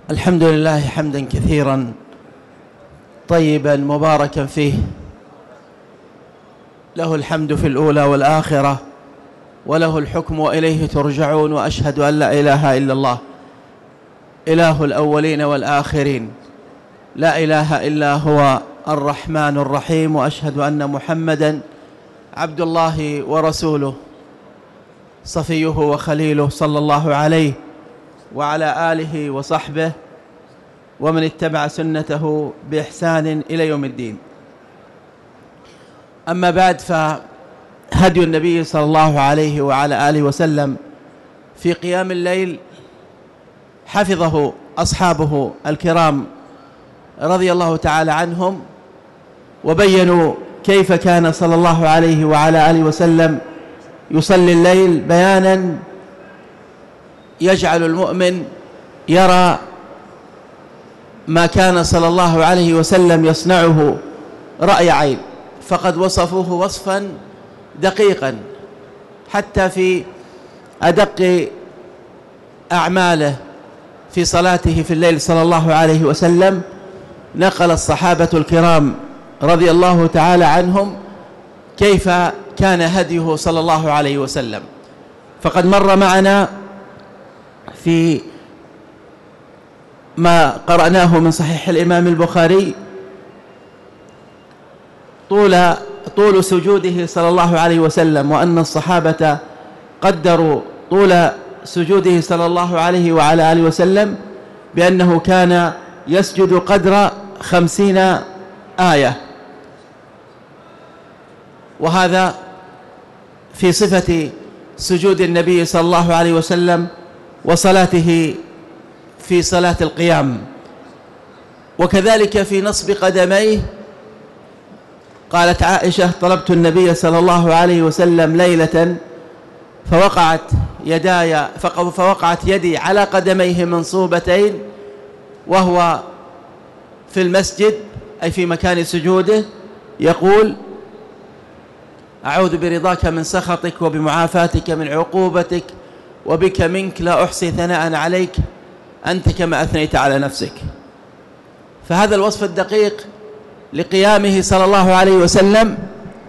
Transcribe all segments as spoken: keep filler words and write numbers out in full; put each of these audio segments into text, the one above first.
الحمد لله حمدا كثيرا طيبا مباركا فيه، له الحمد في الأولى والآخرة، وله الحكم وإليه ترجعون. وأشهد أن لا إله إلا الله إله الأولين والآخرين، لا إله إلا هو الرحمن الرحيم. وأشهد أن محمدا عبد الله ورسوله صفيه وخليله، صلى الله عليه وعلى آله وصحبه ومن اتبع سنته بإحسان إلى يوم الدين. أما بعد، فهدي النبي صلى الله عليه وعلى آله وسلم في قيام الليل حفظه أصحابه الكرام رضي الله تعالى عنهم، وبينوا كيف كان صلى الله عليه وعلى آله وسلم يصلي الليل بيانا يجعل المؤمن يرى ما كان صلى الله عليه وسلم يصنعه رأي عين. فقد وصفوه وصفا دقيقا حتى في أدق أعماله في صلاته في الليل صلى الله عليه وسلم. نقل الصحابة الكرام رضي الله تعالى عنهم كيف كان هديه صلى الله عليه وسلم. فقد مر معنا في ما قرأناه من صحيح الإمام البخاري طول طول سجوده صلى الله عليه وسلم، وأن الصحابة قدروا طول سجوده صلى الله عليه وعلى آله وسلم بأنه كان يسجد قدر خمسين آية، وهذا في صفة سجود النبي صلى الله عليه وسلم وصلاته في صلاة القيام. وكذلك في نصب قدميه قالت عائشة: طلبت النبي صلى الله عليه وسلم ليلة فوقعت يداي فوقعت يدي على قدميه منصوبتين وهو في المسجد، أي في مكان سجوده، يقول: أعوذ برضاك من سخطك وبمعافاتك من عقوبتك وبك منك لا أحصي ثناء عليك أنت كما أثنيت على نفسك. فهذا الوصف الدقيق لقيامه صلى الله عليه وسلم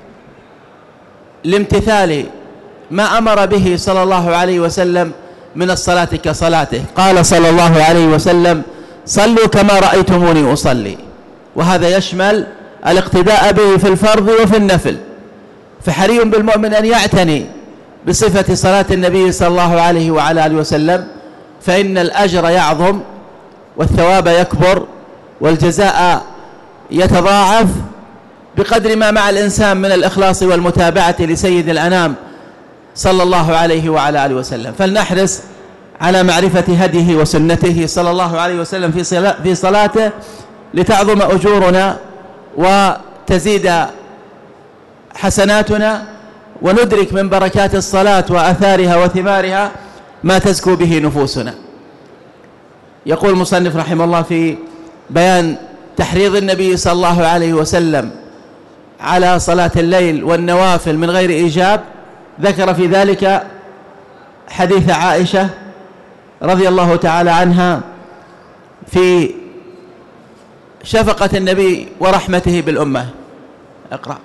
لامتثال ما أمر به صلى الله عليه وسلم من الصلاة كصلاته. قال صلى الله عليه وسلم: صلوا كما رأيتموني أصلي. وهذا يشمل الاقتداء به في الفرض وفي النفل. فحري بالمؤمن أن يعتني بصفة صلاة النبي صلى الله عليه وعلى آله وسلم، فإن الأجر يعظم والثواب يكبر والجزاء يتضاعف بقدر ما مع الإنسان من الإخلاص والمتابعة لسيد الأنام صلى الله عليه وعلى آله وسلم. فلنحرص على معرفة هديه وسنته صلى الله عليه وسلم في في صلاته لتعظم أجورنا وتزيد حسناتنا، وندرك من بركات الصلاة وأثارها وثمارها ما تزكو به نفوسنا. يقول المصنف رحمه الله في بيان تحريض النبي صلى الله عليه وسلم على صلاة الليل والنوافل من غير إيجاب، ذكر في ذلك حديث عائشة رضي الله تعالى عنها في شفقة النبي ورحمته بالأمة. اقرأ.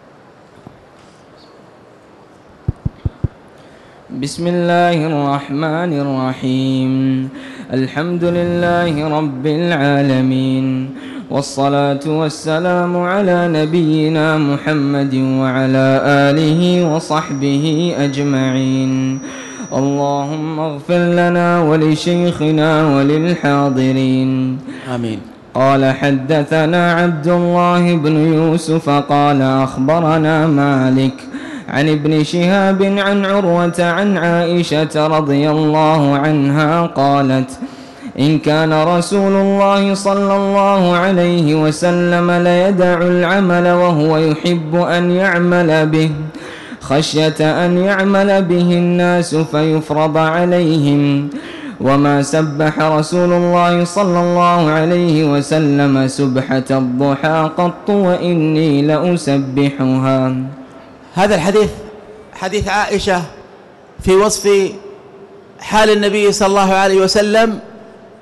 بسم الله الرحمن الرحيم. الحمد لله رب العالمين، والصلاة والسلام على نبينا محمد وعلى آله وصحبه أجمعين. اللهم اغفر لنا ولشيخنا وللحاضرين آمين. قال: حدثنا عبد الله بن يوسف قال: أخبرنا مالك عن ابن شهاب عن عروة عن عائشة رضي الله عنها قالت: إن كان رسول الله صلى الله عليه وسلم ليدع العمل وهو يحب أن يعمل به خشية أن يعمل به الناس فيفرض عليهم، وما سبح رسول الله صلى الله عليه وسلم سبحة الضحى قط وإني لأسبحها. هذا الحديث حديث عائشة في وصف حال النبي صلى الله عليه وسلم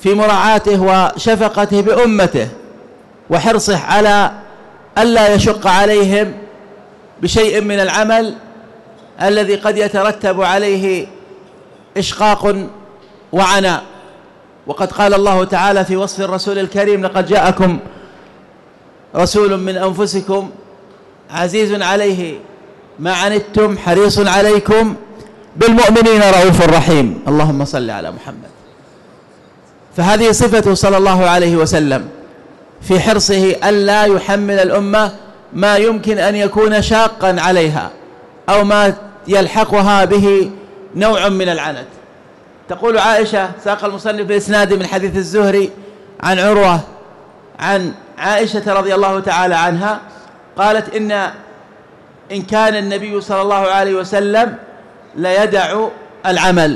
في مراعاته وشفقته بأمته وحرصه على ألا يشق عليهم بشيء من العمل الذي قد يترتب عليه إشقاق وعناء. وقد قال الله تعالى في وصف الرسول الكريم: لقد جاءكم رسول من أنفسكم عزيز عليه ما عنتم حريص عليكم بالمؤمنين رؤوف رحيم. اللهم صل على محمد. فهذه صفته صلى الله عليه وسلم في حرصه ألا يحمل الأمة ما يمكن أن يكون شاقا عليها أو ما يلحقها به نوع من العنت. تقول عائشة، ساق المصنف بإسناد من حديث الزهري عن عروة عن عائشة رضي الله تعالى عنها قالت: إن إن كان النبي صلى الله عليه وسلم ليدع العمل،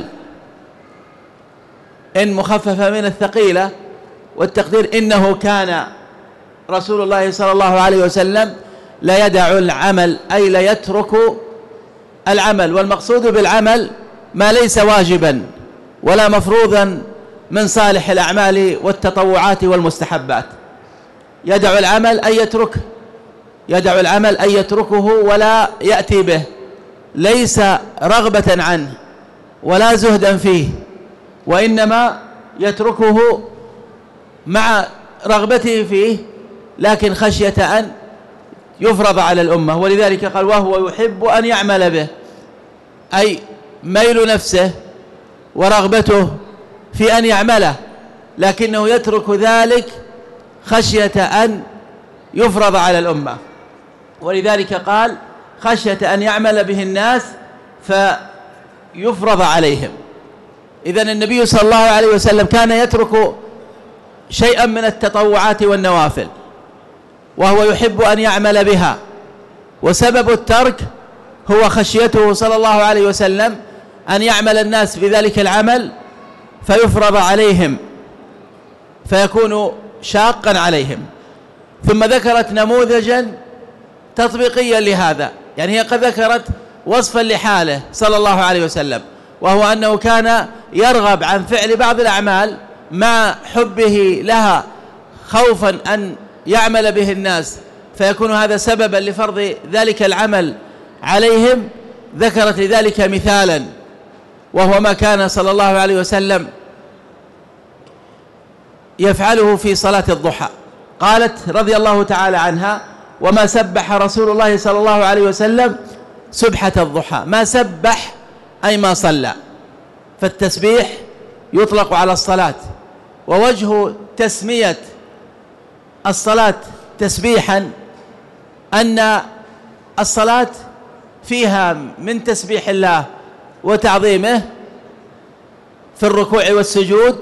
إن مخففة من الثقيلة، والتقدير إنه كان رسول الله صلى الله عليه وسلم ليدع العمل، أي ليترك العمل. والمقصود بالعمل ما ليس واجبا ولا مفروضا من صالح الأعمال والتطوعات والمستحبات. يدع العمل أي يتركه، يدع العمل أي يتركه ولا يأتي به، ليس رغبة عنه ولا زهدا فيه، وإنما يتركه مع رغبته فيه لكن خشية أن يفرض على الأمة. ولذلك قال: وهو يحب أن يعمل به، أي ميل نفسه ورغبته في أن يعمله، لكنه يترك ذلك خشية أن يفرض على الأمة. ولذلك قال: خشية أن يعمل به الناس فيفرض عليهم. إذن النبي صلى الله عليه وسلم كان يترك شيئا من التطوعات والنوافل وهو يحب أن يعمل بها، وسبب الترك هو خشيته صلى الله عليه وسلم أن يعمل الناس بذلك العمل فيفرض عليهم فيكون شاقا عليهم. ثم ذكرت نموذجا تطبيقيا لهذا، يعني هي قد ذكرت وصفا لحاله صلى الله عليه وسلم، وهو أنه كان يرغب عن فعل بعض الأعمال مع حبه لها خوفا أن يعمل به الناس فيكون هذا سببا لفرض ذلك العمل عليهم. ذكرت لذلك مثالا، وهو ما كان صلى الله عليه وسلم يفعله في صلاة الضحى. قالت رضي الله تعالى عنها: وما سبح رسول الله صلى الله عليه وسلم سبحة الضحى. ما سبح أي ما صلى، فالتسبيح يطلق على الصلاة، ووجه تسمية الصلاة تسبيحا أن الصلاة فيها من تسبيح الله وتعظيمه في الركوع والسجود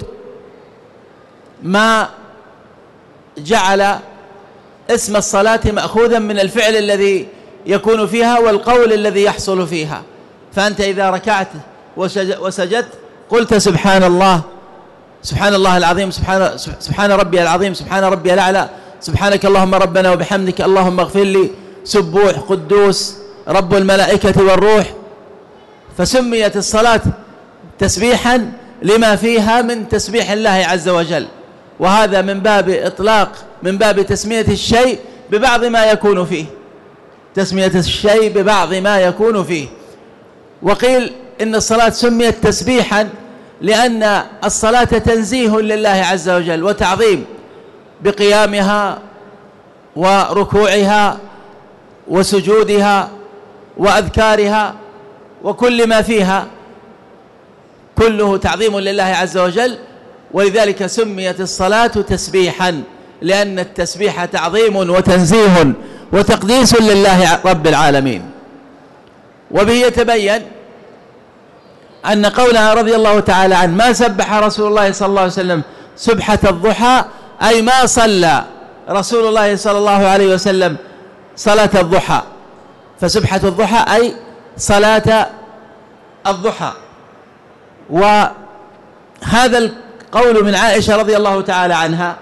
ما جعل اسم الصلاة مأخوذا من الفعل الذي يكون فيها والقول الذي يحصل فيها. فأنت إذا ركعت وسجدت قلت سبحان الله، سبحان الله العظيم، سبحان, سبحان ربي العظيم، سبحان ربي الأعلى، سبحانك اللهم ربنا وبحمدك اللهم اغفر لي، سبوح قدوس رب الملائكة والروح. فسميت الصلاة تسبيحا لما فيها من تسبيح الله عز وجل، وهذا من باب إطلاق، من باب تسمية الشيء ببعض ما يكون فيه، تسمية الشيء ببعض ما يكون فيه. وقيل إن الصلاة سميت تسبيحا لأن الصلاة تنزيه لله عز وجل وتعظيم بقيامها وركوعها وسجودها وأذكارها وكل ما فيها، كله تعظيم لله عز وجل. ولذلك سميت الصلاة تسبيحا، لأن التسبيح تعظيم وتنزيه وتقديس لله رب العالمين. وبه يتبين أن قولها رضي الله تعالى عنه: ما سبح رسول الله صلى الله عليه وسلم سبحة الضحى، أي ما صلى رسول الله صلى الله عليه وسلم صلاة الضحى. فسبحة الضحى أي صلاة الضحى. وهذا القول من عائشة رضي الله تعالى عنها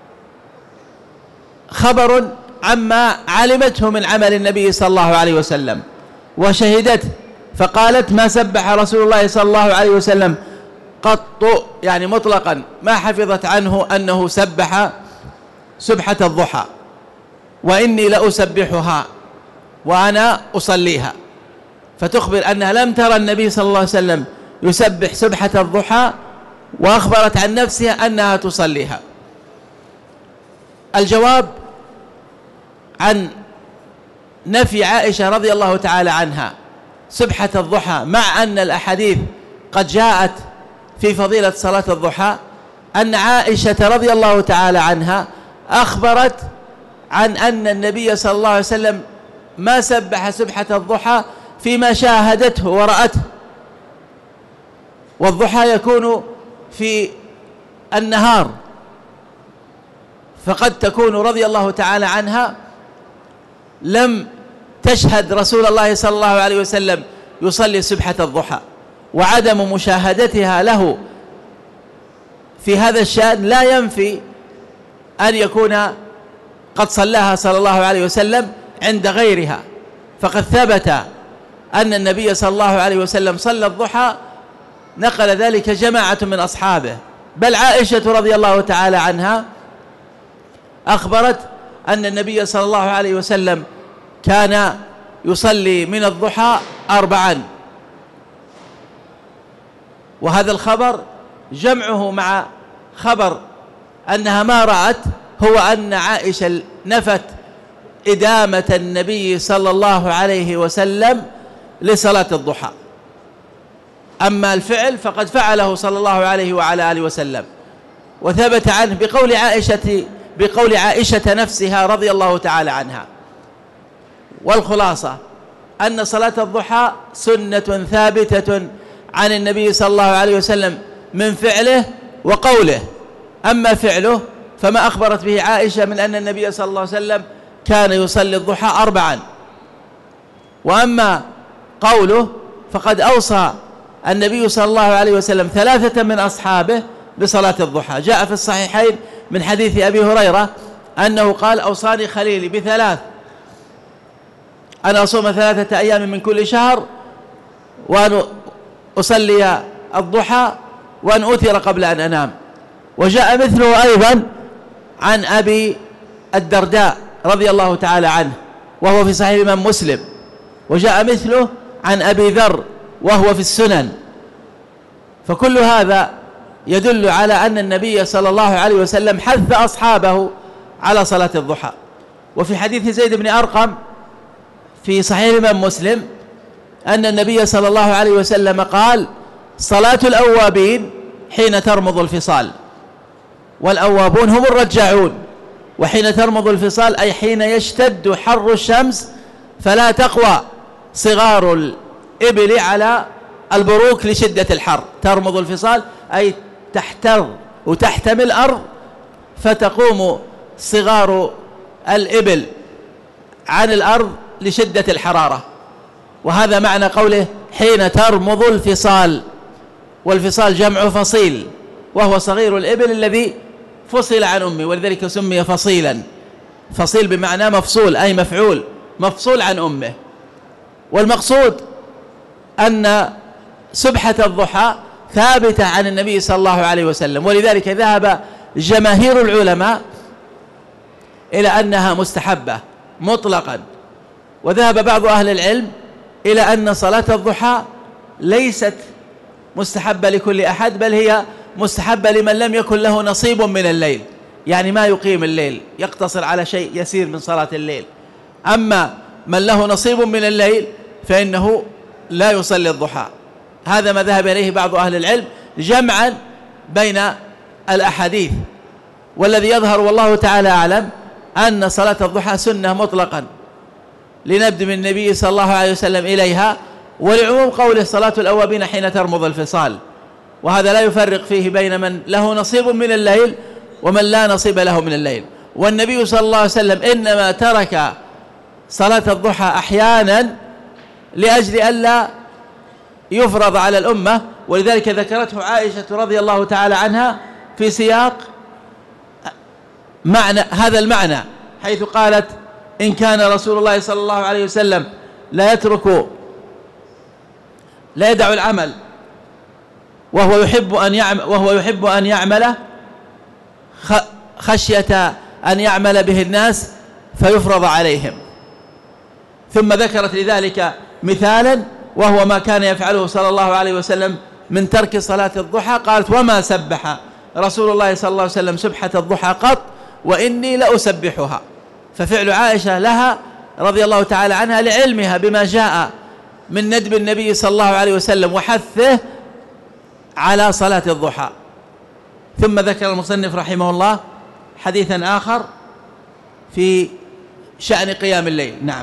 خبر عما علمته من عمل النبي صلى الله عليه وسلم وشهدته، فقالت: ما سبح رسول الله صلى الله عليه وسلم قط يعني مطلقا ما حفظت عنه أنه سبح سبحة الضحى، وإني لأسبحها وأنا أصليها، فتخبر أنها لم ترى النبي صلى الله عليه وسلم يسبح سبحة الضحى، وأخبرت عن نفسها أنها تصليها. الجواب عن نفي عائشة رضي الله تعالى عنها سبحة الضحى مع أن الأحاديث قد جاءت في فضيلة صلاة الضحى، أن عائشة رضي الله تعالى عنها أخبرت عن أن النبي صلى الله عليه وسلم ما سبح سبحة الضحى فيما شاهدته ورأته، والضحى يكون في النهار، فقد تكون رضي الله تعالى عنها لم تشهد رسول الله صلى الله عليه وسلم يصلي سبحة الضحى، وعدم مشاهدتها له في هذا الشأن لا ينفي أن يكون قد صلاها صلى الله عليه وسلم عند غيرها، فقد ثبت أن النبي صلى الله عليه وسلم صلى الضحى، نقل ذلك جماعة من أصحابه، بل عائشة رضي الله تعالى عنها أخبرت أن النبي صلى الله عليه وسلم كان يصلي من الضحى أربعا. وهذا الخبر جمعه مع خبر أنها ما رأت هو أن عائشة نفت إدامة النبي صلى الله عليه وسلم لصلاة الضحى، أما الفعل فقد فعله صلى الله عليه وعلى آله وسلم، وثبت عنه بقول عائشة بقول عائشة نفسها رضي الله تعالى عنها. والخلاصة أن صلاة الضحى سنة ثابتة عن النبي صلى الله عليه وسلم من فعله وقوله، أما فعله فما أخبرت به عائشة من أن النبي صلى الله عليه وسلم كان يصلي الضحى أربعا، وأما قوله فقد أوصى النبي صلى الله عليه وسلم ثلاثة من أصحابه بصلاة الضحى. جاء في الصحيحين من حديث أبي هريرة أنه قال: أوصاني خليلي بثلاث، أن أصوم ثلاثة أيام من كل شهر، وأن أصلي الضحى، وأن أوتر قبل أن أنام. وجاء مثله أيضا عن أبي الدرداء رضي الله تعالى عنه وهو في صحيح الإمام مسلم، وجاء مثله عن أبي ذر وهو في السنن. فكل هذا يدل على أن النبي صلى الله عليه وسلم حث أصحابه على صلاة الضحى. وفي حديث زيد بن أرقم في صحيح الإمام مسلم أن النبي صلى الله عليه وسلم قال: صلاة الأوابين حين ترمض الفصال، والأوابون هم الرجاعون، وحين ترمض الفصال أي حين يشتد حر الشمس فلا تقوى صغار الإبل على البروك لشدة الحر. ترمض الفصال أي تحتر وتحتمي الأرض، فتقوم صغار الإبل عن الأرض لشدة الحرارة، وهذا معنى قوله حين ترمض الفصال. والفصال جمع فصيل، وهو صغير الإبل الذي فصل عن أمه، ولذلك سمي فصيلا. فصيل بمعنى مفصول أي مفعول، مفصول عن أمه. والمقصود أن سبحة الضحى ثابتة عن النبي صلى الله عليه وسلم، ولذلك ذهب جماهير العلماء إلى أنها مستحبة مطلقا، وذهب بعض أهل العلم إلى أن صلاة الضحى ليست مستحبة لكل أحد، بل هي مستحبة لمن لم يكن له نصيب من الليل، يعني ما يقيم الليل، يقتصر على شيء يسير من صلاة الليل. أما من له نصيب من الليل فإنه لا يصلي الضحى. هذا ما ذهب إليه بعض أهل العلم جمعا بين الأحاديث. والذي يظهر والله تعالى أعلم أن صلاة الضحى سنة مطلقا لنبدأ من النبي صلى الله عليه وسلم إليها، ولعموم قوله صلاة الأوابين حين ترمض الفصال، وهذا لا يفرق فيه بين من له نصيب من الليل ومن لا نصيب له من الليل. والنبي صلى الله عليه وسلم إنما ترك صلاة الضحى أحيانا لأجل ألا يفرض على الأمة، ولذلك ذكرته عائشة رضي الله تعالى عنها في سياق معنى هذا المعنى، حيث قالت: إن كان رسول الله صلى الله عليه وسلم لا يترك لا يدع العمل وهو يحب أن يعمل وهو يحب أن يعمله خشية أن يعمل به الناس فيفرض عليهم. ثم ذكرت لذلك مثالا وهو ما كان يفعله صلى الله عليه وسلم من ترك صلاة الضحى. قالت: وما سبح رسول الله صلى الله عليه وسلم سبحة الضحى قط وإني لأسبحها. ففعل عائشة لها رضي الله تعالى عنها لعلمها بما جاء من ندب النبي صلى الله عليه وسلم وحثه على صلاة الضحى. ثم ذكر المصنف رحمه الله حديثا آخر في شأن قيام الليل. نعم.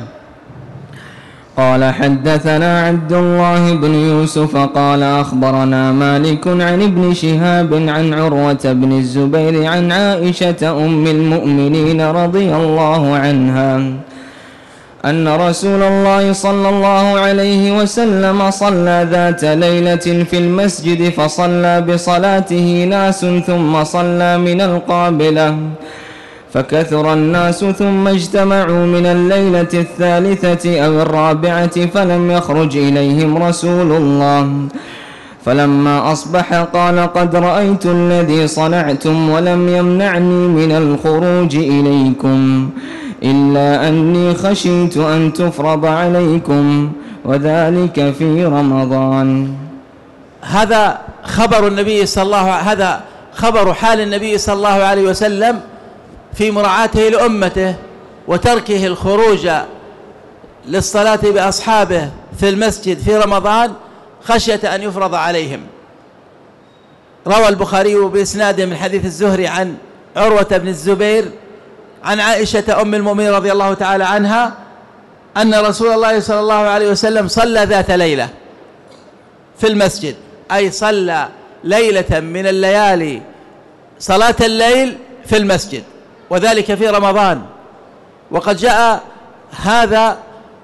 قال: حدثنا عبد الله بن يوسف قال أخبرنا مالك عن ابن شهاب عن عروة بن الزبير عن عائشة أم المؤمنين رضي الله عنها أن رسول الله صلى الله عليه وسلم صلى ذات ليلة في المسجد فصلى بصلاته ناس ثم صلى من القابلة فكثر الناس ثم اجتمعوا من الليلة الثالثة أو الرابعة فلم يخرج إليهم رسول الله. فلما أصبح قال: قد رأيت الذي صنعتم ولم يمنعني من الخروج إليكم إلا أني خشيت أن تفرض عليكم وذلك في رمضان. هذا خبر النبي صلى الله هذا خبر حال النبي صلى الله عليه وسلم في مراعاته لأمته وتركه الخروج للصلاة بأصحابه في المسجد في رمضان خشية أن يفرض عليهم. روى البخاري بإسناد من حديث الزهري عن عروة بن الزبير عن عائشة أم المؤمنين رضي الله تعالى عنها أن رسول الله صلى الله عليه وسلم صلى ذات ليلة في المسجد، أي صلى ليلة من الليالي صلاة الليل في المسجد، وذلك في رمضان. وقد جاء هذا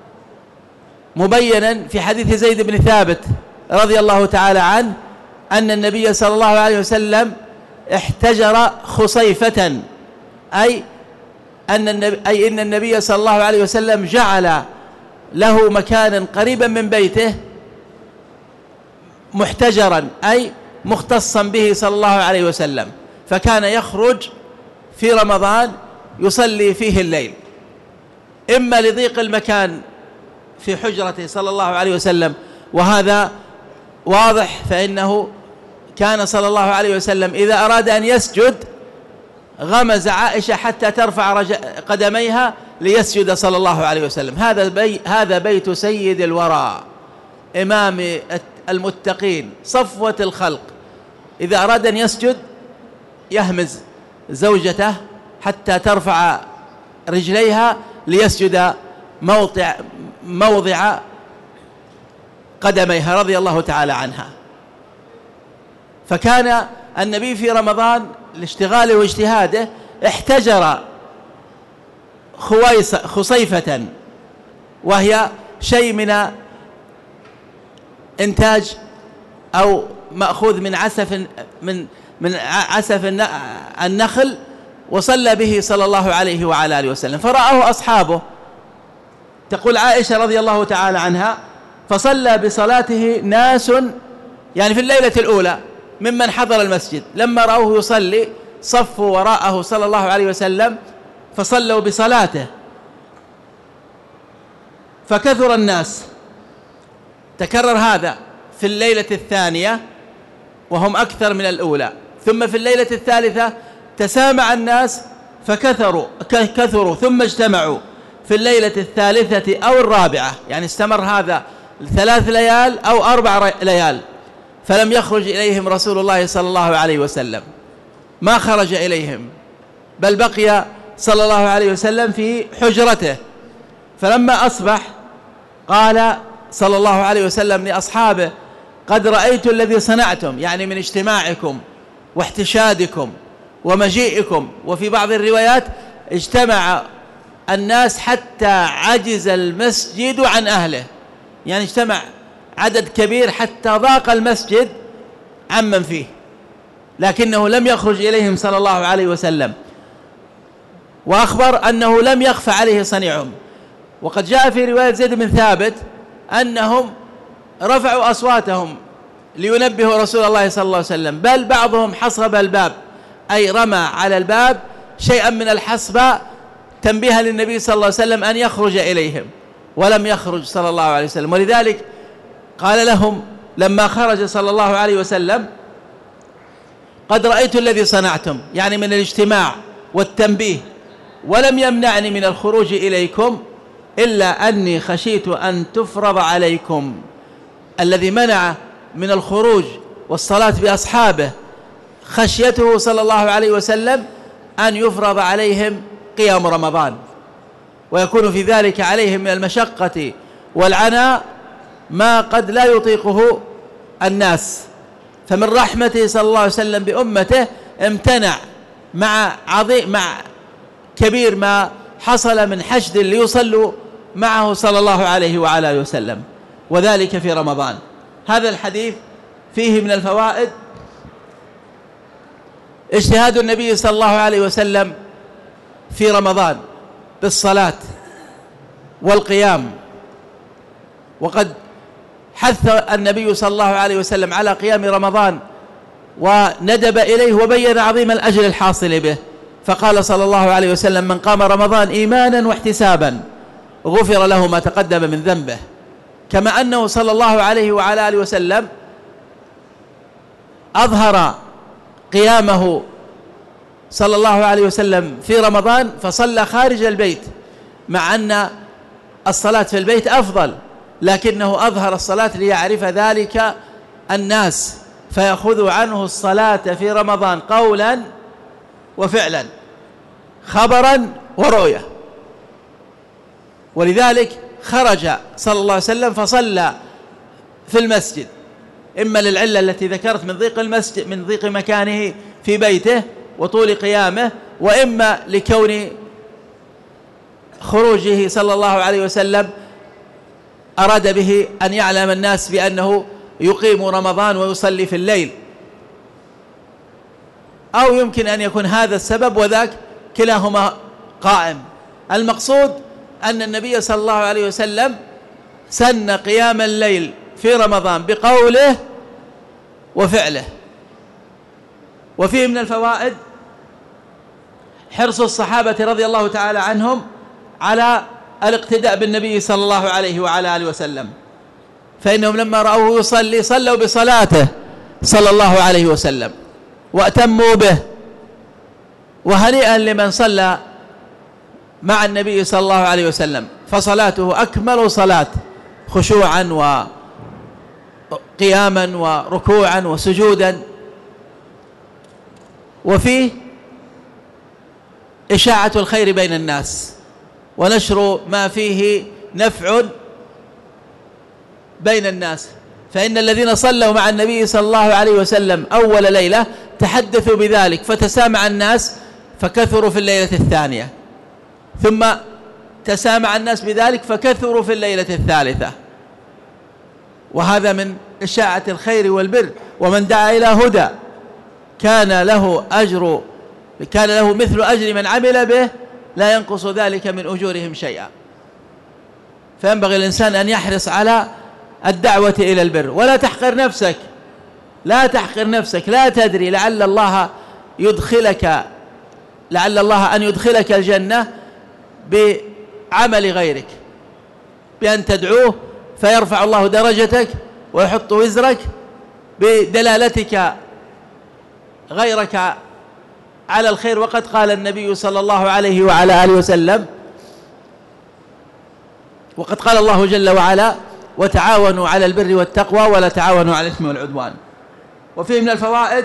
مبينا في حديث زيد بن ثابت رضي الله تعالى عنه أن النبي صلى الله عليه وسلم احتجر خصيفة، أي أن النبي أي إن النبي صلى الله عليه وسلم جعل له مكانا قريبا من بيته محتجرا، أي مختصا به صلى الله عليه وسلم، فكان يخرج في رمضان يصلي فيه الليل، إما لضيق المكان في حجرته صلى الله عليه وسلم، وهذا واضح، فإنه كان صلى الله عليه وسلم إذا أراد أن يسجد غمز عائشة حتى ترفع قدميها ليسجد صلى الله عليه وسلم. هذا بي هذا بيت سيد الورى إمام المتقين صفوة الخلق، إذا أراد أن يسجد يهمز زوجته حتى ترفع رجليها ليسجد موضع موضع قدميها رضي الله تعالى عنها. فكان النبي في رمضان لاشتغاله واجتهاده احتجر خصيفة، وهي شيء من إنتاج أو مأخوذ من عسف من من عسف النخل، وصلى به صلى الله عليه وعلى آله وسلم، فرآه أصحابه. تقول عائشة رضي الله تعالى عنها: فصلى بصلاته ناس، يعني في الليلة الأولى ممن حضر المسجد، لما رأوه يصلي صفوا وراءه صلى الله عليه وسلم فصلوا بصلاته، فكثر الناس. تكرر هذا في الليلة الثانية وهم أكثر من الأولى، ثم في الليلة الثالثة تسامع الناس فكثروا كثروا ثم اجتمعوا في الليلة الثالثة أو الرابعة، يعني استمر هذا ثلاث ليال أو أربع ليال، فلم يخرج إليهم رسول الله صلى الله عليه وسلم، ما خرج إليهم، بل بقي صلى الله عليه وسلم في حجرته. فلما أصبح قال صلى الله عليه وسلم لأصحابه: قد رأيت الذي صنعتم، يعني من اجتماعكم واحتشادكم ومجيئكم. وفي بعض الروايات اجتمع الناس حتى عجز المسجد عن أهله، يعني اجتمع عدد كبير حتى ضاق المسجد عمن فيه، لكنه لم يخرج إليهم صلى الله عليه وسلم، وأخبر أنه لم يخفى عليه صنيعهم. وقد جاء في رواية زيد بن ثابت أنهم رفعوا أصواتهم لينبهوا رسول الله صلى الله عليه وسلم، بل بعضهم حصب الباب، أي رمى على الباب شيئا من الحصبة تنبيها للنبي صلى الله عليه وسلم أن يخرج إليهم، ولم يخرج صلى الله عليه وسلم. ولذلك قال لهم لما خرج صلى الله عليه وسلم: قد رأيت الذي صنعتم، يعني من الاجتماع والتنبيه، ولم يمنعني من الخروج إليكم إلا أني خشيت أن تفرض عليكم. الذي منع من الخروج والصلاة بأصحابه خشيته صلى الله عليه وسلم أن يفرض عليهم قيام رمضان، ويكون في ذلك عليهم من المشقة والعناء ما قد لا يطيقه الناس. فمن رحمته صلى الله عليه وسلم بأمته امتنع مع عظيم مع كبير ما حصل من حشد ليصلوا معه صلى الله عليه وعلى آله وسلم، وذلك في رمضان. هذا الحديث فيه من الفوائد اجتهاد النبي صلى الله عليه وسلم في رمضان بالصلاة والقيام، وقد حث النبي صلى الله عليه وسلم على قيام رمضان وندب إليه وبين عظيم الأجر الحاصل به، فقال صلى الله عليه وسلم: من قام رمضان إيمانا واحتسابا غفر له ما تقدم من ذنبه. كما أنه صلى الله عليه وعلى آله وسلم أظهر قيامه صلى الله عليه وسلم في رمضان فصلى خارج البيت، مع أن الصلاة في البيت أفضل، لكنه أظهر الصلاة ليعرف ذلك الناس، فيأخذوا عنه الصلاة في رمضان قولا وفعلا، خبرا ورؤية. ولذلك خرج صلى الله عليه وسلم فصلى في المسجد، إما للعلة التي ذكرت من ضيق المسجد من ضيق مكانه في بيته وطول قيامه، وإما لكون خروجه صلى الله عليه وسلم أراد به أن يعلم الناس بأنه يقيم رمضان ويصلي في الليل، أو يمكن أن يكون هذا السبب وذاك كلاهما قائم. المقصود أن النبي صلى الله عليه وسلم سن قيام الليل في رمضان بقوله وفعله. وفيه من الفوائد حرص الصحابة رضي الله تعالى عنهم على الاقتداء بالنبي صلى الله عليه وعلى آله وسلم، فإنهم لما رأوه يصلي صلوا بصلاته صلى الله عليه وسلم وأتموا به. وهنيئا لمن صلى مع النبي صلى الله عليه وسلم، فصلاته أكمل صلاة خشوعا وقياما وركوعا وسجودا. وفيه إشاعة الخير بين الناس ونشر ما فيه نفع بين الناس، فإن الذين صلوا مع النبي صلى الله عليه وسلم أول ليلة تحدثوا بذلك فتسامع الناس فكثروا في الليلة الثانية، ثم تسامع الناس بذلك فكثروا في الليلة الثالثة. وهذا من إشاعة الخير والبر. ومن دعا إلى هدى كان له أجر كان له مثل أجر من عمل به لا ينقص ذلك من أجورهم شيئا. فينبغي الإنسان أن يحرص على الدعوة إلى البر، ولا تحقر نفسك لا تحقر نفسك لا تدري لعل الله يدخلك لعل الله أن يدخلك الجنة بعمل غيرك، بأن تدعوه فيرفع الله درجتك ويحط وزرك بدلالتك غيرك على الخير. وقد قال النبي صلى الله عليه وعلى آله وسلم وقد قال الله جل وعلا: وتعاونوا على البر والتقوى ولا تعاونوا على الإثم والعدوان. وفيه من الفوائد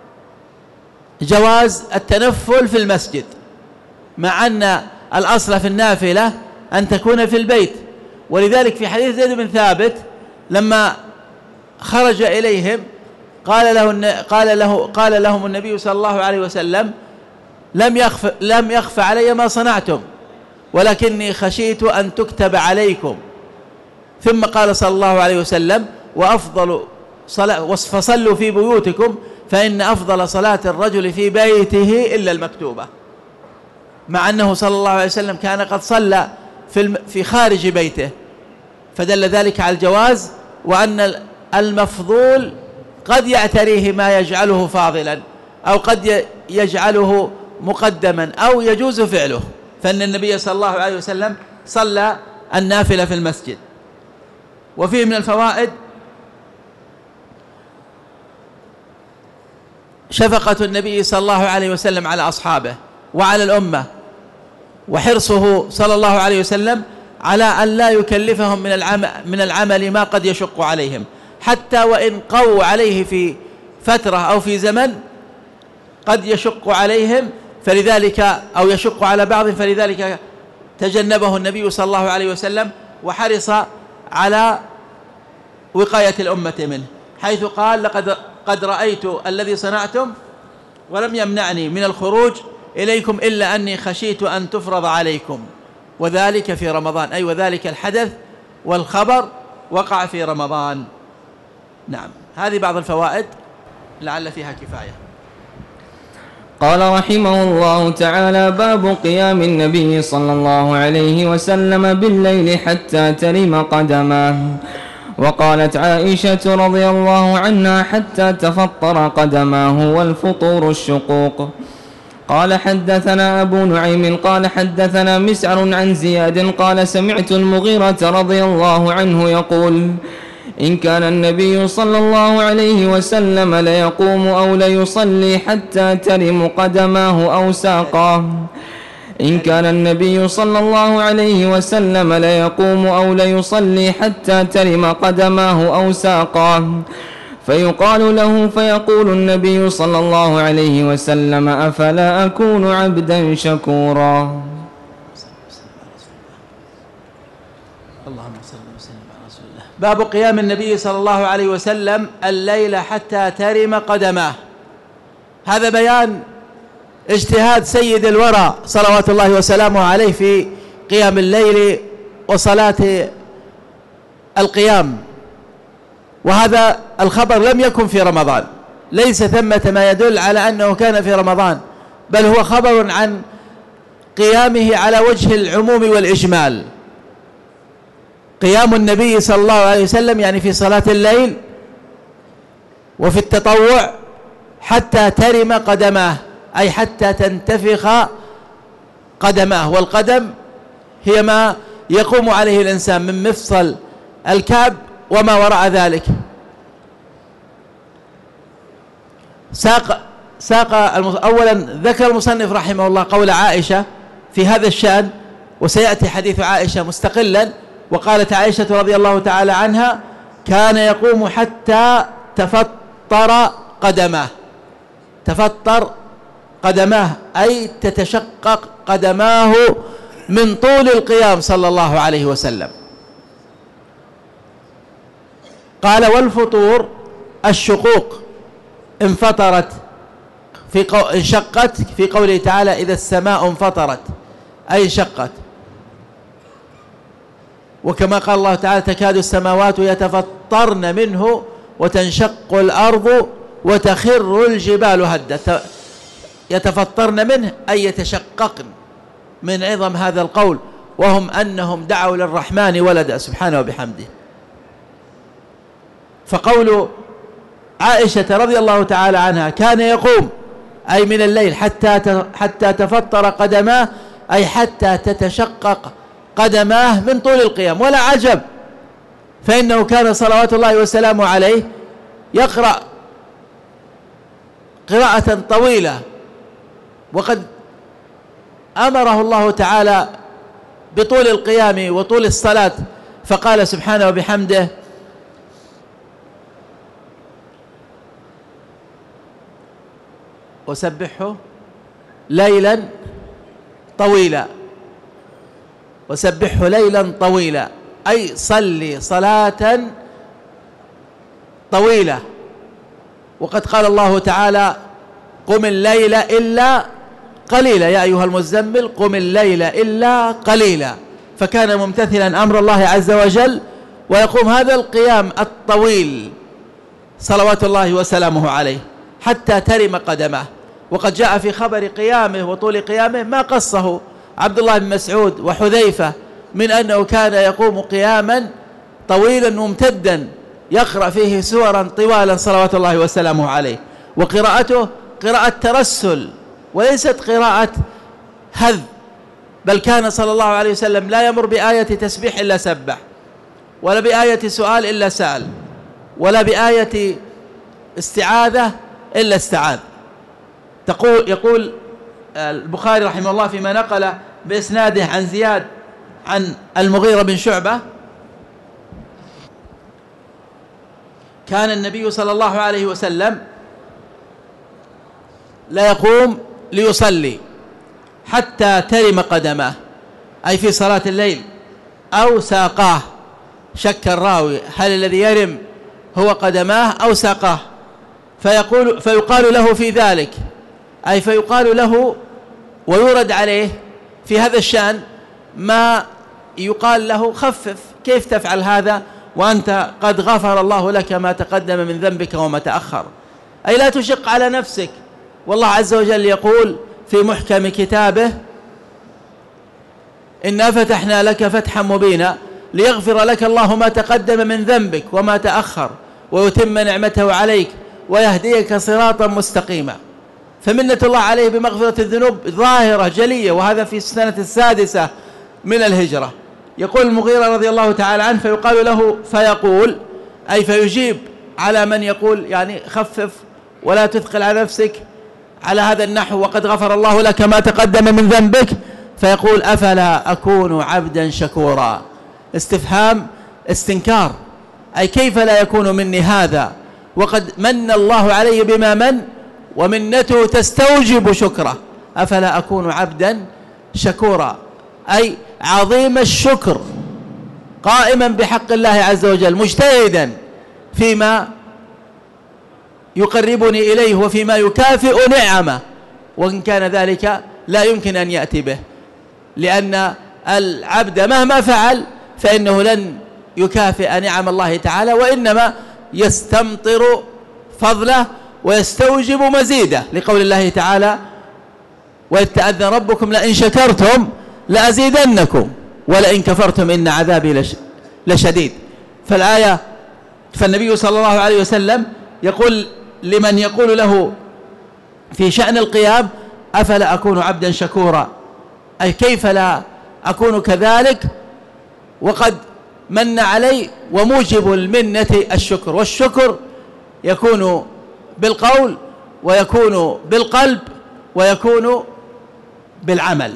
جواز التنفل في المسجد، مع أن الأصل في النافلة أن تكون في البيت. ولذلك في حديث زيد بن ثابت لما خرج إليهم قال له قال له قال لهم النبي صلى الله عليه وسلم: لم يخف لم يخف علي ما صنعتم ولكني خشيت أن تكتب عليكم. ثم قال صلى الله عليه وسلم: وأفضل صلاة فصلوا في بيوتكم فإن أفضل صلاة الرجل في بيته إلا المكتوبة، مع أنه صلى الله عليه وسلم كان قد صلى في في خارج بيته، فدل ذلك على الجواز، وأن المفضول قد يعتريه ما يجعله فاضلا، أو قد يجعله مقدما، أو يجوز فعله. فإن النبي صلى الله عليه وسلم صلى النافلة في المسجد. وفيه من الفوائد شفقة النبي صلى الله عليه وسلم على أصحابه وعلى الأمة، وحرصه صلى الله عليه وسلم على أن لا يكلفهم من العمل, من العمل ما قد يشق عليهم، حتى وإن قووا عليه في فترة أو في زمن قد يشق عليهم، فلذلك أو يشق على بعض، فلذلك تجنبه النبي صلى الله عليه وسلم وحرص على وقاية الأمة منه، حيث قال: لقد قد رأيت الذي صنعتم ولم يمنعني من الخروج إليكم إلا أني خشيت أن تفرض عليكم، وذلك في رمضان، أي وذلك الحدث والخبر وقع في رمضان. نعم، هذه بعض الفوائد لعل فيها كفاية. قال رحمه الله تعالى: باب قيام النبي صلى الله عليه وسلم بالليل حتى ترم قدماه. وقالت عائشة رضي الله عنها: حتى تفطر قدماه، والفطور الشقوق. قال حدثنا أبو نعيم قال حدثنا مسعر عن زياد قال: سمعت المغيرة رضي الله عنه يقول: إن كان النبي صلى الله عليه وسلم ليقوم أو ليصلي حتى ترم قدماه أو ساقاه. إن كان النبي صلى الله عليه وسلم ليقوم أو ليصلي حتى ترم قدماه أو ساقاه، فيقال له فيقول النبي صلى الله عليه وسلم: أفلا أكون عبدا شكورا. اللهم صل وسلم على رسول الله. باب قيام النبي صلى الله عليه وسلم الليل حتى ترم قدماه. هذا بيان اجتهاد سيد الورى صلوات الله وسلامه عليه في قيام الليل وصلاة القيام، وهذا الخبر لم يكن في رمضان، ليس ثمة ما يدل على أنه كان في رمضان، بل هو خبر عن قيامه على وجه العموم والإجمال. قيام النبي صلى الله عليه وسلم يعني في صلاة الليل وفي التطوع حتى ترم قدماه، أي حتى تنتفخ قدماه، والقدم هي ما يقوم عليه الإنسان من مفصل الكعب وما وراء ذلك. ساق ساق أولا ذكر المصنف رحمه الله قول عائشة في هذا الشأن، وسيأتي حديث عائشة مستقلا. وقالت عائشة رضي الله تعالى عنها: كان يقوم حتى تفطر قدماه. تفطر قدماه أي تتشقق قدماه من طول القيام صلى الله عليه وسلم. قال: والفطور الشقوق، انفطرت في قو... انشقت في قوله تعالى: إذا السماء انفطرت، أي انشقت. وكما قال الله تعالى: تكاد السماوات يتفطرن منه وتنشق الأرض وتخر الجبال هدا. يتفطرن منه أي يتشققن، من عظم هذا القول، وهم أنهم دعوا للرحمن ولدا سبحانه وبحمده. فقول عائشة رضي الله تعالى عنها: كان يقوم أي من الليل حتى حتى تفطر قدماه، أي حتى تتشقق قدماه من طول القيام. ولا عجب، فإنه كان صلوات الله وسلامه عليه يقرأ قراءة طويلة، وقد أمره الله تعالى بطول القيام وطول الصلاة، فقال سبحانه وبحمده: وسبحه ليلا طويلا. وسبحه ليلا طويلا أي صلي صلاة طويلة. وقد قال الله تعالى: قم الليل إلا قليلا يا أيها المزمل قم الليل إلا قليلا. فكان ممتثلا أمر الله عز وجل ويقوم هذا القيام الطويل صلوات الله وسلامه عليه حتى ترم قدمه. وقد جاء في خبر قيامه وطول قيامه ما قصه عبد الله بن مسعود وحذيفة من أنه كان يقوم قياما طويلا ممتدا يقرأ فيه سورا طوالا صلوات الله وسلامه عليه، وقراءته قراءة ترسل وليست قراءة هذ، بل كان صلى الله عليه وسلم لا يمر بآية تسبيح إلا سبح، ولا بآية سؤال إلا سأل، ولا بآية استعاذة إلا استعاذ. تقول يقول البخاري رحمه الله فيما نقل بإسناده عن زياد عن المغيرة بن شعبة: كان النبي صلى الله عليه وسلم لا يقوم ليصلي حتى ترم قدماه، أي في صلاة الليل، أو ساقاه. شك الراوي هل الذي يرم هو قدماه أو ساقاه، فيقول فيقال له في ذلك، أي فيقال له ويورد عليه في هذا الشأن ما يقال له: خفف، كيف تفعل هذا وأنت قد غفر الله لك ما تقدم من ذنبك وما تأخر، أي لا تشق على نفسك. والله عز وجل يقول في محكم كتابه: إنا فتحنا لك فتحا مبينا ليغفر لك الله ما تقدم من ذنبك وما تأخر ويتم نعمته عليك ويهديك صراطا مستقيما. فمنة الله عليه بمغفرة الذنوب ظاهرة جلية، وهذا في السنة السادسة من الهجرة. يقول المغيرة رضي الله تعالى عنه: فيقال له فيقول، أي فيجيب على من يقول يعني خفف ولا تثقل على نفسك على هذا النحو وقد غفر الله لك ما تقدم من ذنبك، فيقول: أفلا أكون عبدا شكورا. استفهام استنكار، أي كيف لا يكون مني هذا وقد من الله علي بما من، ومنته تستوجب شكره. أفلا أكون عبدا شكورا، أي عظيم الشكر، قائما بحق الله عز وجل، مجتهدا فيما يقربني إليه وفيما يكافئ نعمه، وإن كان ذلك لا يمكن أن يأتي به، لأن العبد مهما فعل فإنه لن يكافئ نعم الله تعالى، وإنما يستمطر فضله ويستوجب مزيده، لقول الله تعالى: وإذ تأذن ربكم لئن شكرتم لأزيدنكم ولئن كفرتم إن عذابي لشديد. فالآية فالنبي صلى الله عليه وسلم يقول لمن يقول له في شأن القيام: أفلا أكون عبدا شكورا، أي كيف لا أكون كذلك وقد من علي، وموجب المنة الشكر. والشكر يكون بالقول ويكون بالقلب ويكون بالعمل.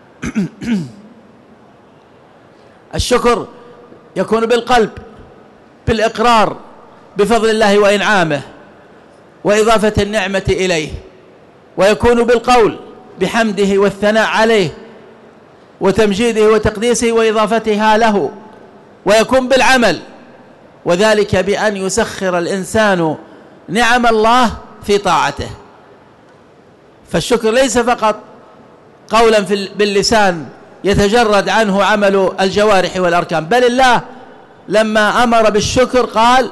الشكر يكون بالقلب بالإقرار بفضل الله وإنعامه وإضافة النعمة إليه، ويكون بالقول بحمده والثناء عليه وتمجيده وتقديسه وإضافتها له، ويكون بالعمل، وذلك بأن يسخر الإنسان نعم الله في طاعته. فالشكر ليس فقط قولا باللسان يتجرد عنه عمل الجوارح والأركان، بل الله لما أمر بالشكر قال: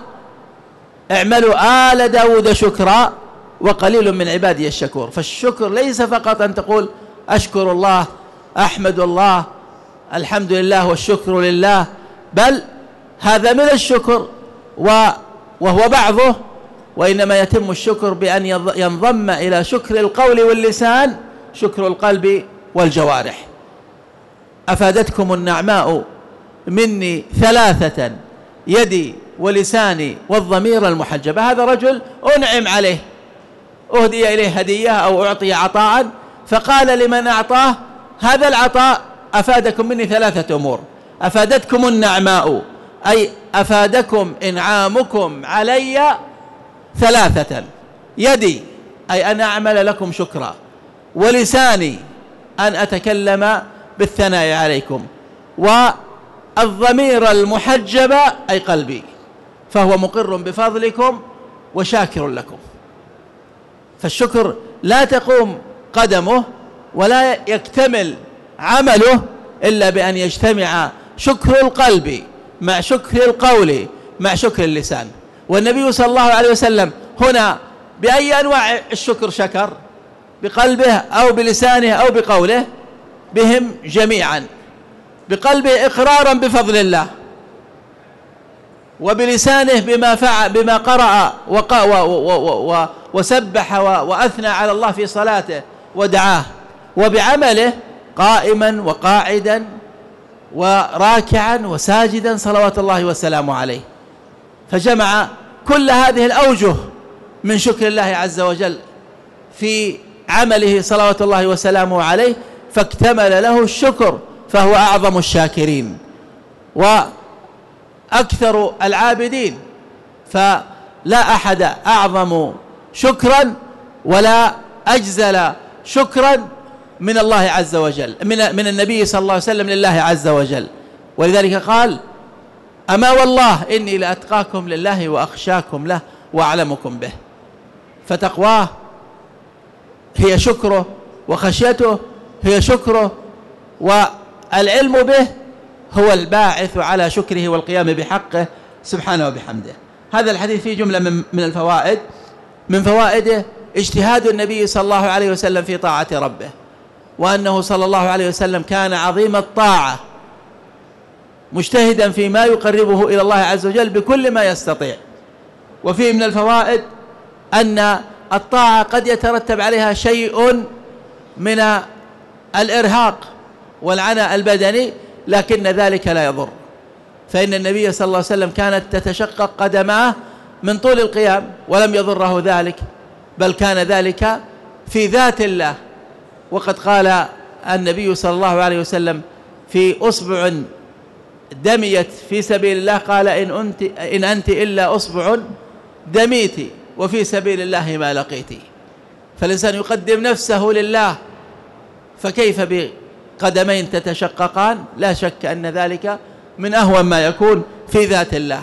اعملوا آل داود شكرا وقليل من عبادي الشكور. فالشكر ليس فقط أن تقول أشكر الله، أحمد الله، الحمد لله والشكر لله، بل هذا من الشكر وهو بعضه، وإنما يتم الشكر بأن ينضم إلى شكر القول واللسان شكر القلب والجوارح. أفادتكم النعماء مني ثلاثة: يدي ولساني والضمير المحجب. هذا رجل أنعم عليه، أهدي إليه هدية أو أعطي عطاء، فقال لمن أعطاه: هذا العطاء أفادكم مني ثلاثة أمور: أفادتكم النعماء، أي أفادكم إنعامكم علي ثلاثة: يدي أي أن أعمل لكم شكرا، ولساني أن أتكلم بالثناء عليكم، والضمير المحجب أي قلبي فهو مقر بفضلكم وشاكر لكم. فالشكر لا تقوم قدمه ولا يكتمل عمله إلا بأن يجتمع شكر القلب مع شكر القول مع شكر اللسان. والنبي صلى الله عليه وسلم هنا بأي أنواع الشكر شكر؟ بقلبه أو بلسانه أو بقوله؟ بهم جميعا. بقلبه إقرارا بفضل الله، وبلسانه بما فعل بما قرأ وسبح وأثنى على الله في صلاته ودعاه، وبعمله قائما وقاعدا وراكعا وساجدا صلوات الله وسلامه عليه. فجمع كل هذه الأوجه من شكر الله عز وجل في عمله صلوات الله وسلامه عليه، فاكتمل له الشكر، فهو أعظم الشاكرين وأكثر العابدين، فلا أحد أعظم شكرا ولا أجزل شكرا من الله عز وجل، من من النبي صلى الله عليه وسلم لله عز وجل. ولذلك قال: أما والله إني لأتقاكم لله وأخشاكم له وأعلمكم به. فتقواه هي شكره، وخشيته هي شكره، والعلم به هو الباعث على شكره والقيام بحقه سبحانه وبحمده. هذا الحديث فيه جملة من من الفوائد. من فوائده اجتهاد النبي صلى الله عليه وسلم في طاعة ربه، وأنه صلى الله عليه وسلم كان عظيم الطاعة مجتهدا فيما يقربه إلى الله عز وجل بكل ما يستطيع. وفيه من الفوائد أن الطاعة قد يترتب عليها شيء من الإرهاق والعناء البدني، لكن ذلك لا يضر، فإن النبي صلى الله عليه وسلم كانت تتشقق قدماه من طول القيام ولم يضره ذلك، بل كان ذلك في ذات الله. وقد قال النبي صلى الله عليه وسلم في أصبع دميت في سبيل الله، قال: إن أنت, إن أنت إلا أصبع دميت وفي سبيل الله ما لقيت. فالإنسان يقدم نفسه لله، فكيف بقدمين تتشققان؟ لا شك أن ذلك من أهون ما يكون في ذات الله.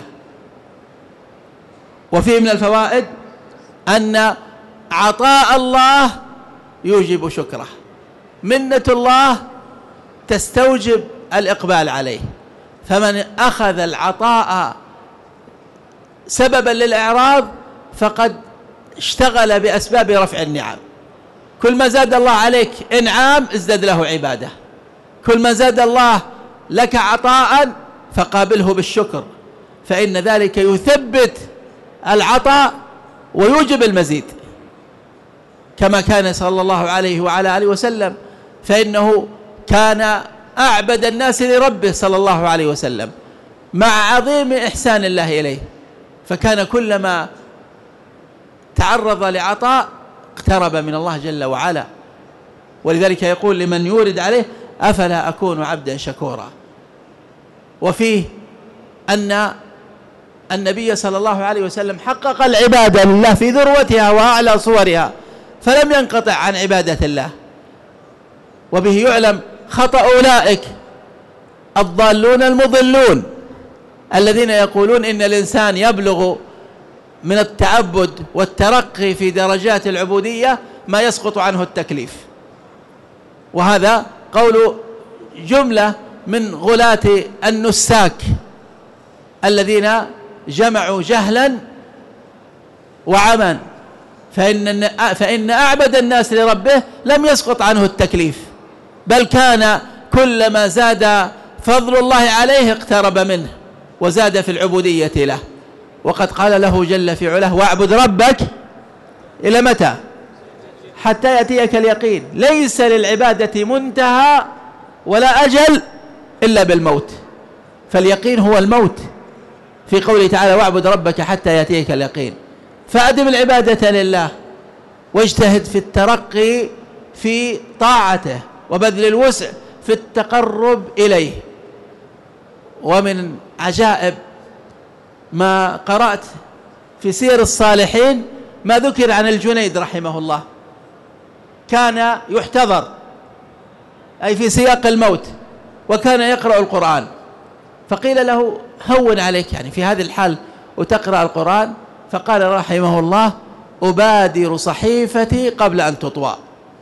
وفيه من الفوائد أن عطاء الله يوجب شكره، منة الله تستوجب الإقبال عليه، فمن أخذ العطاء سببا للإعراض فقد اشتغل بأسباب رفع النعم. كل ما زاد الله عليك إنعام ازداد له عبادة، كل ما زاد الله لك عطاء فقابله بالشكر، فإن ذلك يثبت العطاء ويوجب المزيد، كما كان صلى الله عليه وعلى آله وسلم، فإنه كان أعبد الناس لربه صلى الله عليه وسلم مع عظيم إحسان الله إليه، فكان كلما تعرض لعطاء اقترب من الله جل وعلا. ولذلك يقول لمن يورد عليه: أفلا أكون عبدا شكورا. وفيه أن النبي صلى الله عليه وسلم حقق العبادة لله في ذروتها وأعلى صورها، فلم ينقطع عن عبادة الله. وبه يعلم خطأ أولئك الضالون المضلون الذين يقولون إن الإنسان يبلغ من التعبد والترقي في درجات العبودية ما يسقط عنه التكليف. وهذا قول جملة من غلاة النساك الذين جمعوا جهلا وعما، فإن, فإن أعبد الناس لربه لم يسقط عنه التكليف، بل كان كلما زاد فضل الله عليه اقترب منه وزاد في العبودية له. وقد قال له جل في علاه: واعبد ربك إلى متى؟ حتى يأتيك اليقين. ليس للعبادة منتهى ولا أجل إلا بالموت، فاليقين هو الموت، في قوله تعالى: واعبد ربك حتى يأتيك اليقين. فأدم العبادة لله، واجتهد في الترقي في طاعته، وبذل الوسع في التقرب إليه. ومن عجائب ما قرأت في سير الصالحين ما ذكر عن الجنيد رحمه الله، كان يحتضر أي في سياق الموت، وكان يقرأ القرآن، فقيل له: هون عليك يعني في هذه الحال وتقرأ القرآن؟ فقال رحمه الله: أبادر صحيفتي قبل أن تطوى.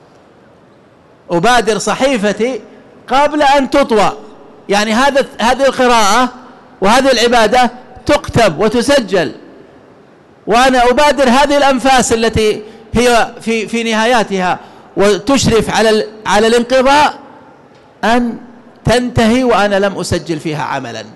أبادر صحيفتي قبل أن تطوى، يعني هذا هذه القراءة وهذه العبادة تكتب وتسجل، وأنا أبادر هذه الأنفاس التي هي في في نهاياتها وتشرف على على الانقضاء أن تنتهي وأنا لم أسجل فيها عملا.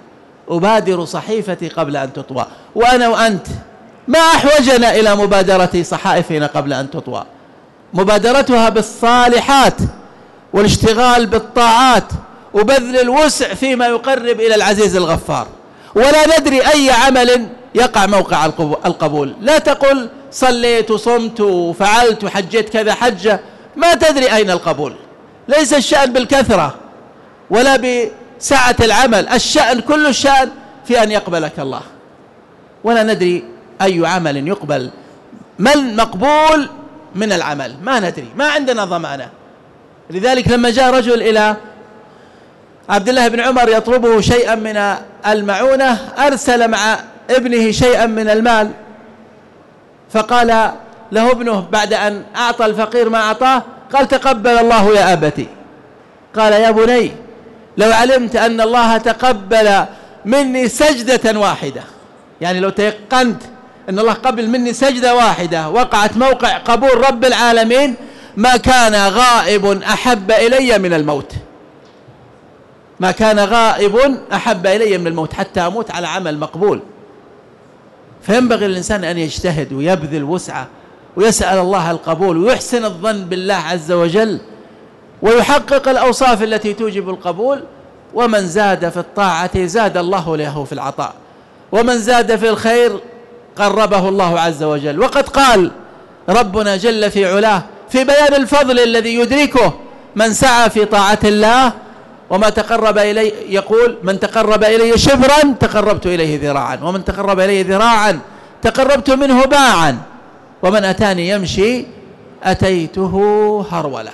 أبادر صحيفتي قبل أن تطوى. وأنا وأنت ما أحوجنا إلى مبادرة صحائفنا قبل أن تطوى، مبادرتها بالصالحات والاشتغال بالطاعات وبذل الوسع فيما يقرب إلى العزيز الغفار. ولا ندري أي عمل يقع موقع القبول. لا تقل صليت وصمت وفعلت وحجيت كذا حجة، ما تدري أين القبول. ليس الشأن بالكثرة ولا بسعة العمل، الشأن كل الشأن في أن يقبلك الله. ولا ندري أي عمل يقبل، ما المقبول من العمل ما ندري، ما عندنا ضمانة. لذلك لما جاء رجل إلى عبد الله بن عمر يطلبه شيئا من المعونة، أرسل مع ابنه شيئا من المال، فقال له ابنه بعد أن أعطى الفقير ما أعطاه، قال تقبل الله يا أبتي. قال يا بني لو علمت أن الله تقبل مني سجدة واحدة، يعني لو تيقنت أن الله قبل مني سجدة واحدة وقعت موقع قبول رب العالمين، ما كان غائب أحب إلي من الموت، ما كان غائب أحب إلي من الموت حتى أموت على عمل مقبول. فينبغي للإنسان أن يجتهد ويبذل وسعه ويسأل الله القبول ويحسن الظن بالله عز وجل ويحقق الأوصاف التي توجب القبول. ومن زاد في الطاعة زاد الله له في العطاء، ومن زاد في الخير قربه الله عز وجل. وقد قال ربنا جل في علاه في بيان الفضل الذي يدركه من سعى في طاعة الله، وما تقرب إلي، يقول من تقرب إلي شبرا تقربت إليه ذراعا، ومن تقرب إلي ذراعا تقربت منه باعا، ومن أتاني يمشي أتيته هرولة.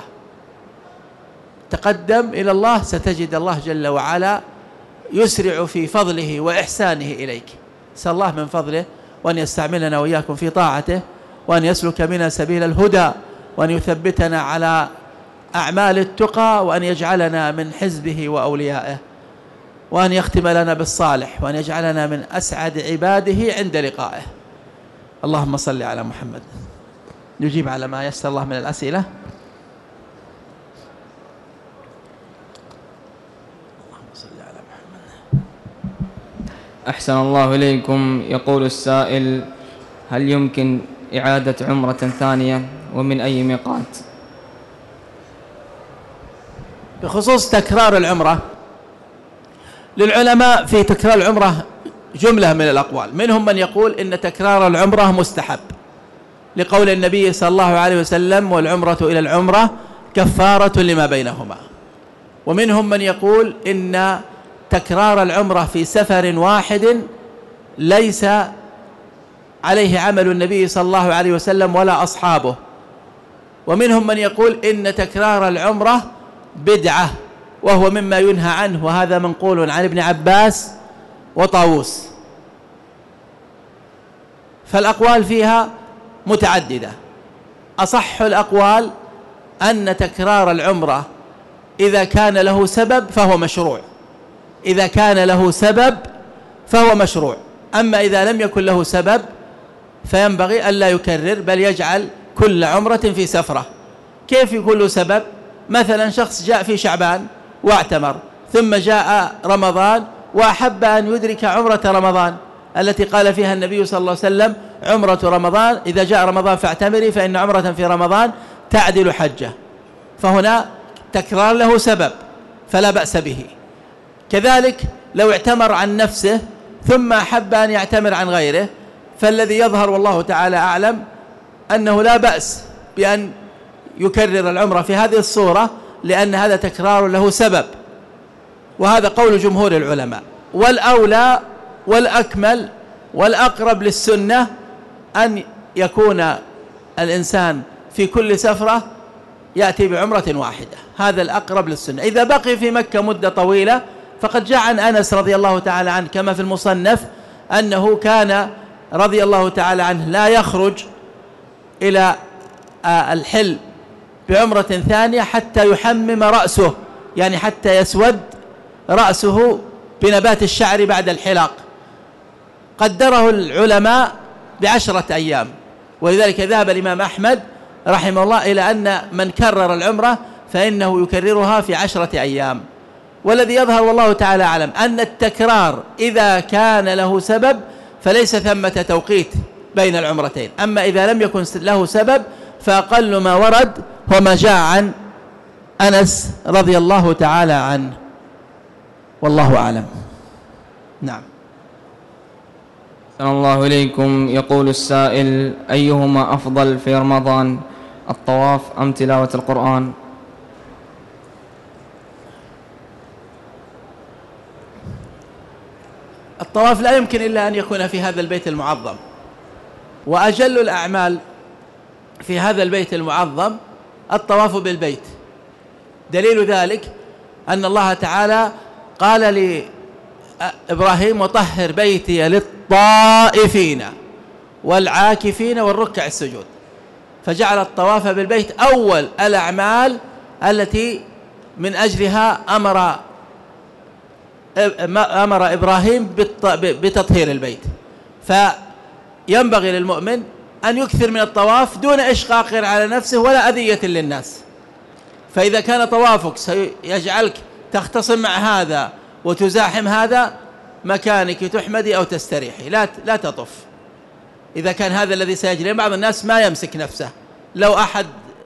تقدم إلى الله ستجد الله جل وعلا يسرع في فضله وإحسانه إليك. نسأل الله من فضله وأن يستعملنا وإياكم في طاعته، وأن يسلك بنا سبيل الهدى، وأن يثبتنا على أعمال التقى، وأن يجعلنا من حزبه وأوليائه، وأن يختم لنا بالصالح، وأن يجعلنا من أسعد عباده عند لقائه. اللهم صل على محمد. نجيب على ما يسر الله من الأسئلة. اللهم صل على محمد. أحسن الله إليكم. يقول السائل: هل يمكن إعادة عمرة ثانية، ومن أي ميقات؟ بخصوص تكرار العمرة، للعلماء في تكرار العمرة جملة من الأقوال. منهم من يقول إن تكرار العمرة مستحب لقول النبي صلى الله عليه وسلم: والعمرة إلى العمرة كفارة لما بينهما. ومنهم من يقول إن تكرار العمرة في سفر واحد ليس عليه عمل النبي صلى الله عليه وسلم ولا أصحابه. ومنهم من يقول إن تكرار العمرة بدعة، وهو مما ينهى عنه، وهذا منقول عن ابن عباس وطاووس. فالأقوال فيها متعددة. أصح الأقوال أن تكرار العمرة إذا كان له سبب فهو مشروع، إذا كان له سبب فهو مشروع. أما إذا لم يكن له سبب فينبغي ألا يكرر، بل يجعل كل عمرة في سفرة. كيف يكون له سبب؟ مثلا شخص جاء في شعبان واعتمر، ثم جاء رمضان وأحب أن يدرك عمرة رمضان التي قال فيها النبي صلى الله عليه وسلم: عمرة رمضان إذا جاء رمضان فاعتمري فإن عمرة في رمضان تعدل حجة. فهنا تكرار له سبب فلا بأس به. كذلك لو اعتمر عن نفسه ثم أحب أن يعتمر عن غيره، فالذي يظهر والله تعالى أعلم أنه لا بأس بأن يكرر العمرة في هذه الصورة، لأن هذا تكرار له سبب، وهذا قول جمهور العلماء. والأولى والأكمل والأقرب للسنة أن يكون الإنسان في كل سفرة يأتي بعمرة واحدة، هذا الأقرب للسنة. إذا بقي في مكة مدة طويلة فقد جاء عن أنس رضي الله تعالى عنه كما في المصنف أنه كان رضي الله تعالى عنه لا يخرج إلى الحل بعمرة ثانية حتى يحمم رأسه، يعني حتى يسود رأسه بنبات الشعر بعد الحلاق. قدره العلماء بعشرة أيام، ولذلك ذهب الإمام أحمد رحمه الله إلى أن من كرر العمرة فإنه يكررها في عشرة أيام. والذي يظهر والله تعالى أعلم أن التكرار إذا كان له سبب فليس ثمة توقيت بين العمرتين، أما إذا لم يكن له سبب فأقل ما ورد هو ما جاء عن أنس رضي الله تعالى عنه، والله أعلم. نعم. أحسن الله إليكم. يقول السائل: أيهما أفضل في رمضان، الطواف أم تلاوة القرآن؟ الطواف لا يمكن إلا أن يكون في هذا البيت المعظم، وأجل الأعمال في هذا البيت المعظم الطواف بالبيت. دليل ذلك أن الله تعالى قال لإبراهيم: وطهر بيتي للطائفين والعاكفين والركع السجود، فجعل الطواف بالبيت أول الأعمال التي من أجلها أمر أمر إبراهيم بتطهير البيت. فينبغي للمؤمن أن يكثر من الطواف دون إشقاق على نفسه ولا أذية للناس. فإذا كان طوافك سيجعلك تختصم مع هذا وتزاحم هذا، مكانك تحمدي أو تستريحي، لا لا تطف. إذا كان هذا الذي سيجري، بعض الناس ما يمسك نفسه، لو أحد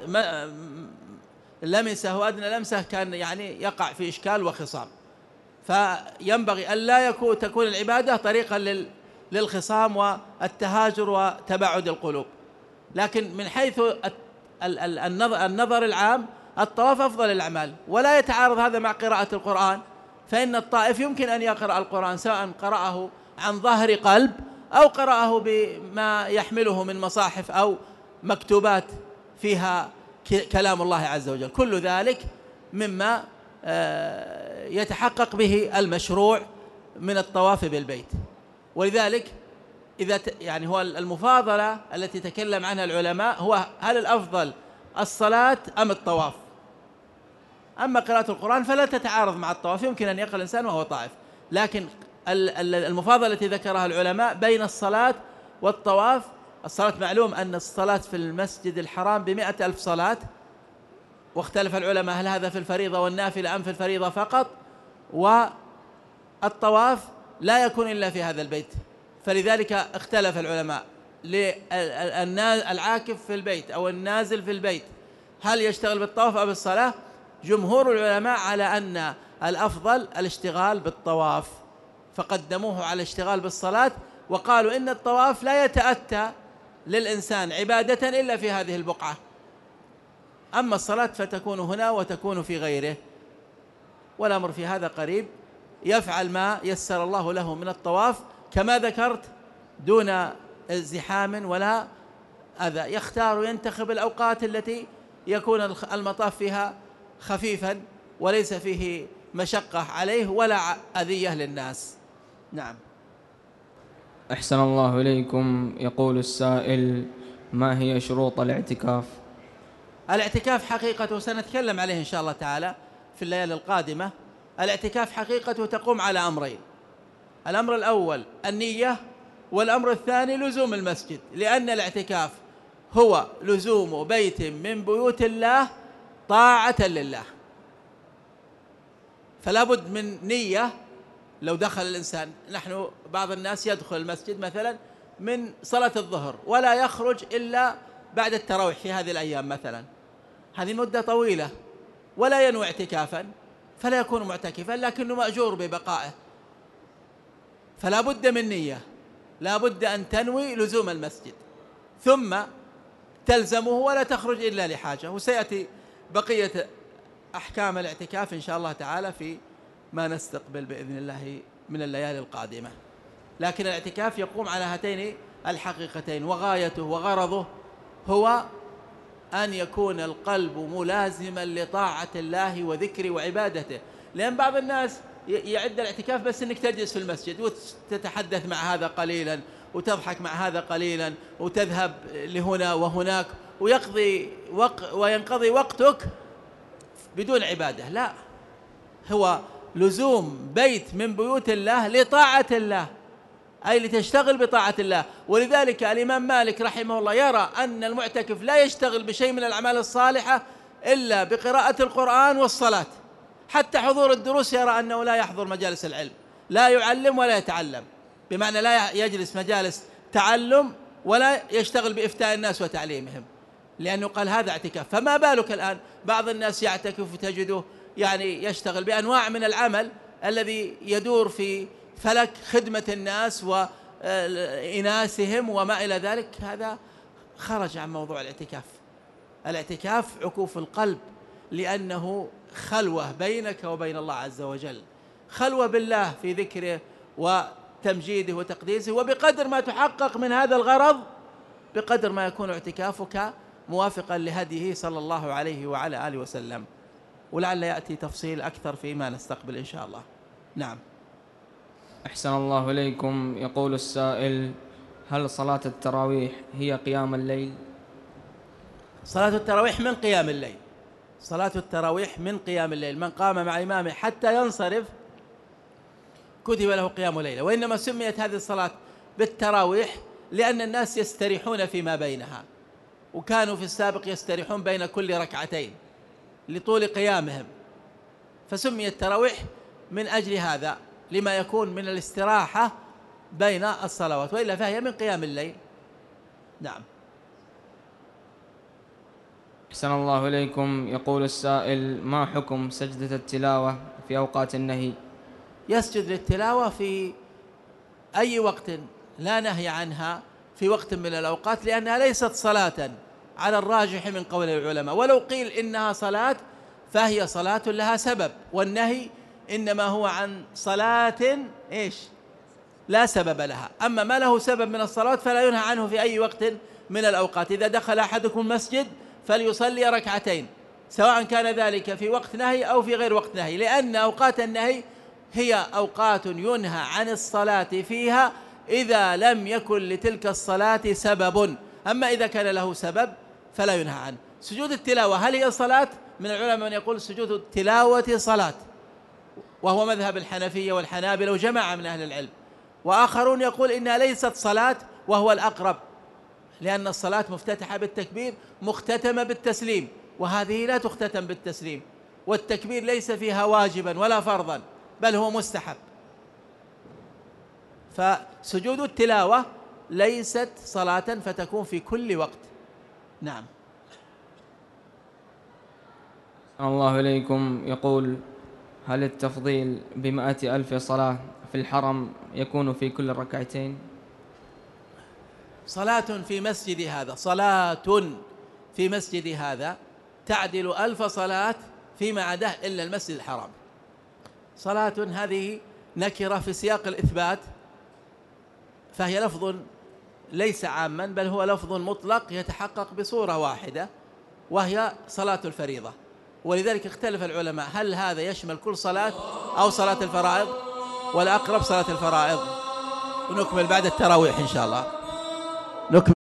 لمسه أدنى لمسه كان يعني يقع في إشكال وخصام. فينبغي أن لا يكون تكون العبادة طريقا للخصام والتهاجر وتباعد القلوب. لكن من حيث النظر العام الطواف أفضل الأعمال، ولا يتعارض هذا مع قراءة القرآن، فإن الطائف يمكن أن يقرأ القرآن سواء قرأه عن ظهر قلب أو قرأه بما يحمله من مصاحف أو مكتوبات فيها كلام الله عز وجل. كل ذلك مما يتحقق به المشروع من الطواف بالبيت. ولذلك إذا يعني هو المفاضلة التي تكلم عنها العلماء هو هل الأفضل الصلاة أم الطواف؟ أما قراءة القرآن فلا تتعارض مع الطواف، يمكن أن يقرأ الإنسان وهو طائف، لكن المفاضلة التي ذكرها العلماء بين الصلاة والطواف. الصلاة معلوم أن الصلاة في المسجد الحرام بمئة ألف صلاة، واختلف العلماء هل هذا في الفريضة والنافلة أم في الفريضة فقط، والطواف لا يكون إلا في هذا البيت. فلذلك اختلف العلماء للعاكف في البيت أو النازل في البيت هل يشتغل بالطواف أو بالصلاة. جمهور العلماء على أن الأفضل الاشتغال بالطواف، فقدموه على الاشتغال بالصلاة، وقالوا إن الطواف لا يتأتى للإنسان عبادة إلا في هذه البقعة، أما الصلاة فتكون هنا وتكون في غيره. والأمر في هذا قريب، يفعل ما يسر الله له من الطواف كما ذكرت دون ازدحام ولا أذى، يختار وينتخب الأوقات التي يكون المطاف فيها خفيفا وليس فيه مشقة عليه ولا أذية للناس. نعم. أحسن الله إليكم. يقول السائل: ما هي شروط الاعتكاف؟ الاعتكاف حقيقته سنتكلم عليه إن شاء الله تعالى في الليالي القادمة. الاعتكاف حقيقته تقوم على أمرين: الأمر الأول النية، والأمر الثاني لزوم المسجد، لأن الاعتكاف هو لزوم بيت من بيوت الله طاعة لله، فلا بد من نية. لو دخل الإنسان، نحن بعض الناس يدخل المسجد مثلا من صلاة الظهر ولا يخرج إلا بعد التراويح في هذه الأيام مثلا، هذه مدة طويلة ولا ينوي اعتكافا، فلا يكون معتكفا لكنه مأجور ببقائه. فلا بد من نية، لا بد أن تنوي لزوم المسجد ثم تلزمه ولا تخرج إلا لحاجة. وسيأتي بقية أحكام الاعتكاف إن شاء الله تعالى في ما نستقبل بإذن الله من الليالي القادمة. لكن الاعتكاف يقوم على هاتين الحقيقتين، وغايته وغرضه هو أن يكون القلب ملازما لطاعة الله وذكره وعبادته. لأن بعض الناس يعد الاعتكاف بس أنك تجلس في المسجد وتتحدث مع هذا قليلا وتضحك مع هذا قليلا وتذهب لهنا وهناك ويقضي وق وينقضي وقتك بدون عبادة. لا، هو لزوم بيت من بيوت الله لطاعة الله، أي لتشتغل بطاعة الله. ولذلك الإمام مالك رحمه الله يرى أن المعتكف لا يشتغل بشيء من الأعمال الصالحة إلا بقراءة القرآن والصلاة، حتى حضور الدروس يرى أنه لا يحضر مجالس العلم، لا يعلم ولا يتعلم، بمعنى لا يجلس مجالس تعلم ولا يشتغل بإفتاء الناس وتعليمهم، لأنه قال هذا اعتكاف. فما بالك الآن بعض الناس يعتكف تجده يعني يشتغل بأنواع من العمل الذي يدور في فلك خدمة الناس وإناسهم وما إلى ذلك، هذا خرج عن موضوع الاعتكاف. الاعتكاف عكوف القلب، لأنه خلوة بينك وبين الله عز وجل، خلوة بالله في ذكره وتمجيده وتقديسه، وبقدر ما تحقق من هذا الغرض بقدر ما يكون اعتكافك موافقا لهديه صلى الله عليه وعلى آله وسلم. ولعل يأتي تفصيل أكثر فيما نستقبل إن شاء الله. نعم. أحسن الله إليكم. يقول السائل: هل صلاة التراويح هي قيام الليل؟ صلاة التراويح من قيام الليل، صلاة التراويح من قيام الليل، من قام مع إمامه حتى ينصرف كتب له قيام ليلة. وإنما سميت هذه الصلاة بالتراويح لأن الناس يستريحون فيما بينها، وكانوا في السابق يستريحون بين كل ركعتين لطول قيامهم، فسميت التراويح من أجل هذا، لما يكون من الاستراحة بين الصلوات، وإلا فهي من قيام الليل. نعم. أحسن الله إليكم. يقول السائل: ما حكم سجدة التلاوة في أوقات النهي؟ يسجد للتلاوة في أي وقت، لا نهي عنها في وقت من الأوقات، لأنها ليست صلاة على الراجح من قول العلماء. ولو قيل إنها صلاة فهي صلاة لها سبب، والنهي إنما هو عن صلاة إيش لا سبب لها. أما ما له سبب من الصلاة فلا ينهى عنه في أي وقت من الأوقات. إذا دخل أحدكم المسجد فليصلي ركعتين، سواء كان ذلك في وقت نهي أو في غير وقت نهي، لأن أوقات النهي هي أوقات ينهى عن الصلاة فيها إذا لم يكن لتلك الصلاة سبب. أما إذا كان له سبب فلا ينهى عنه. سجود التلاوة هل هي صلاة؟ من العلماء من يقول سجود التلاوة صلاة، وهو مذهب الحنفية والحنابلة وجماعة من أهل العلم، وآخرون يقول إنها ليست صلاة وهو الأقرب، لأن الصلاة مفتتحة بالتكبير مختتمة بالتسليم، وهذه لا تختتم بالتسليم، والتكبير ليس فيها واجبا ولا فرضا بل هو مستحب. فسجود التلاوة ليست صلاة فتكون في كل وقت. نعم. الله إليكم. يقول: هل التفضيل بمائة ألف صلاة في الحرم يكون في كل ركعتين؟ صلاة في مسجد هذا، صلاة في مسجد هذا تعدل ألف صلاة فيما عداه إلا المسجد الحرام. صلاة هذه نكرة في سياق الإثبات، فهي لفظ ليس عاما بل هو لفظ مطلق يتحقق بصورة واحدة، وهي صلاة الفريضة. ولذلك اختلف العلماء هل هذا يشمل كل صلاة أو صلاة الفرائض، والأقرب صلاة الفرائض. ونكمل بعد التراويح إن شاء الله. نكمل.